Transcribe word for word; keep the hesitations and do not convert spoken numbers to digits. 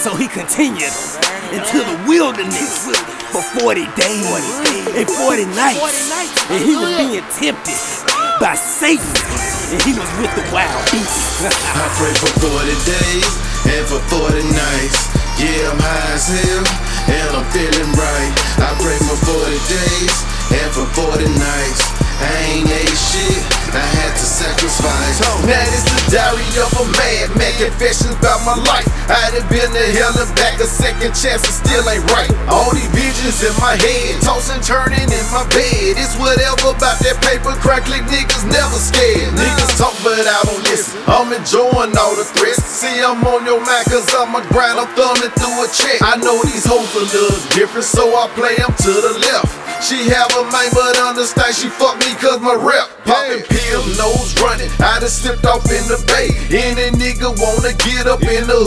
So he continued into the wilderness for forty days and forty nights. And he was being tempted by Satan, and he was with the wild beasts. I pray for forty days and for forty nights. Yeah, I'm high as hell and I'm feeling right. I pray for forty days and for forty nights. I ain't ate shit, I had to sacrifice. Now this the diary of a madman, confessions about my life. I done been to hell and back, a second chance, it still ain't right. All these visions in my head, tossing, turning in my bed. It's whatever about that paper, crackling niggas never scared. Niggas talk but I don't listen, I'm enjoying all the threats. See, I'm on your mind cause I'm a grind, I'm thumbing through a check. I know these hoes a little different, so I play them to the left. She have a mind but understand she fuck me cause my rep poppin' pill, nose running. I done slipped off in the bay. Any nigga wanna get up in the